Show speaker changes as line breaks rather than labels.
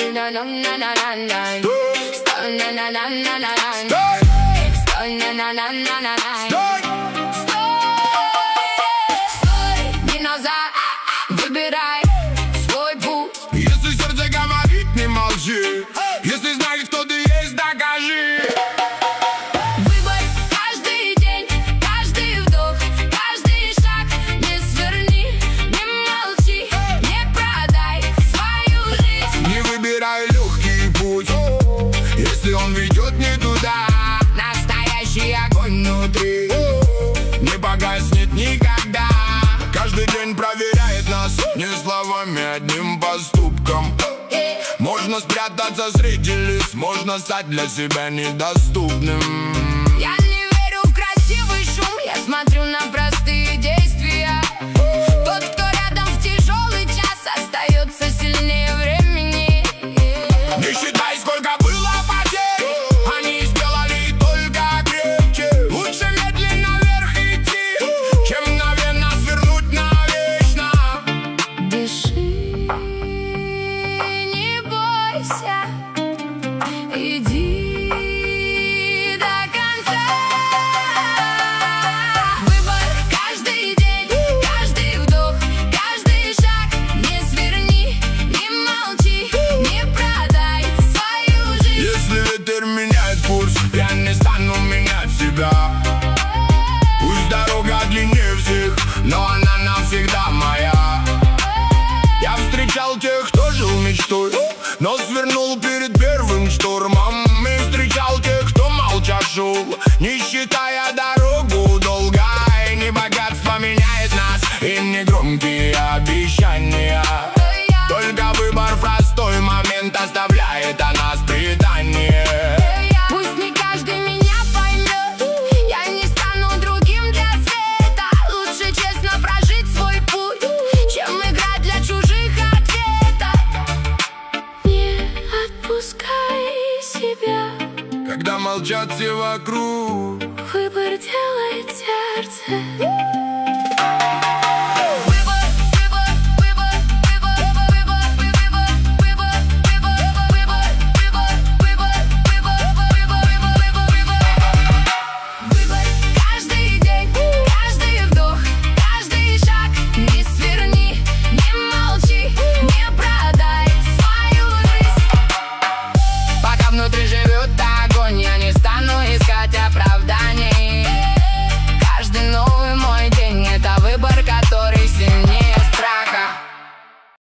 не назад, выбирай свой путь.
Если сердце говорит, не молчи. Если знаешь, кто ты есть, докажи.
Выбор каждый день, каждый вдох, каждый шаг. Не сверни, не молчи, не продай свою жизнь.
Не выбирай легкий путь, если он ведет не туда.
Настоящий огонь внутри
не погаснет никогда. Каждый день проверяет нас не словами, одним поступком. Можно спрятаться среди лиц, можно стать для себя недоступным.
Я не верю в красивый шум, я смотрю на простые действия. Тот, кто рядом в тяжелый час, остается сильнее времени.
Не считай, сколько было потерь, они сделали только крепче. Лучше медленно вверх идти, чем мгновенно свернуть навечно.
Дыши, не бойся, иди до конца. Выбор каждый день, каждый вдох, каждый шаг. Не сверни, не молчи, не продай свою жизнь.
Если ветер меняет курс, я не стану менять себя. Пусть дорога длиннее всех, но она навсегда моя. Я встречал тех, кто жил мечтой, но свернул перед первым штормом. И встречал тех, кто молча шел, не считая дорогу долго. И не богатство меняет нас, и не громкие обещания. Только выбор в простой момент оставляет о нас предание.
Пусть не каждый меня поймет, я не стану другим для света. Лучше честно прожить свой путь, чем играть для чужих ответов. Не отпускай себя,
Когда молчат все вокруг,
выбор делает сердце.